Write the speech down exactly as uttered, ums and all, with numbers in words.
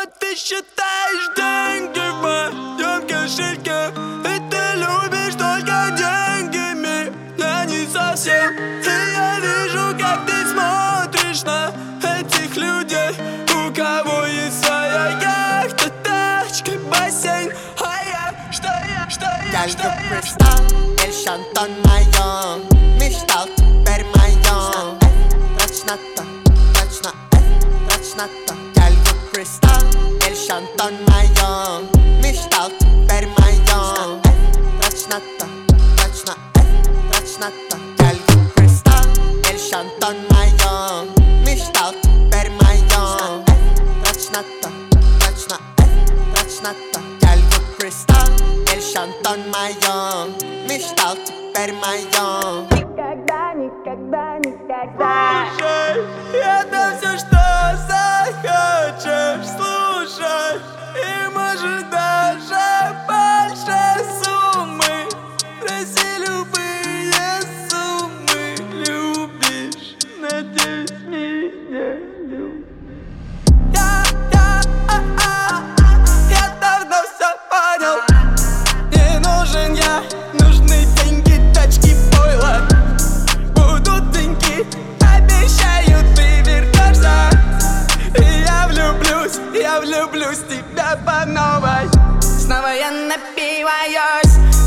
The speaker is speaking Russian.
ты считаешь деньги в моем кошельке, и ты любишь только деньгами, я не совсем. И я вижу, как ты смотришь на этих людей, у кого есть своя яхта, тачка, бассейн, а я, что я, что я, что я, что el шантон моё, мечтал теперь моё. Точно то, точно, точно то. Гальго Кристалл, el шантон моё, мечтал теперь моё. Точно то, точно, точно то. Гальго Кристалл, el шантон моё, мечтал теперь моё. Точно то, точно, точно то. Гальго Кристалл, el шантон моё, мечтал теперь моё. Никогда, никогда, никогда. Слушай, это все, что захочешь, слушай, и может даже больше суммы. Проси любые суммы, любишь, надеюсь, меня любишь. Я, я, а, а, я давно все понял. Не нужен я, нужны деньги, тачки, пойло. Будут деньги, обещаю, ты вернешься. И я влюблюсь, я влюблюсь в тебя по новой. Снова я напиваюсь,